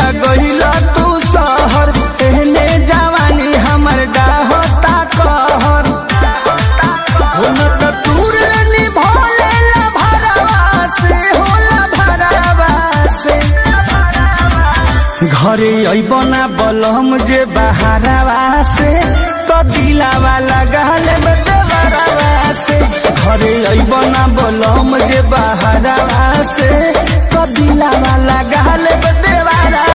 गइला तू शहर एहने जवानी हमर डाहता कहर होला तूरे निभोले ला भरवा से होला भरवा से घरे अइबना बलम जे बहारवा से तो दिलावा लगाले बदवरवा से घरे अइबना बलम जे बहारवा से तो दिलावा लगाले बदे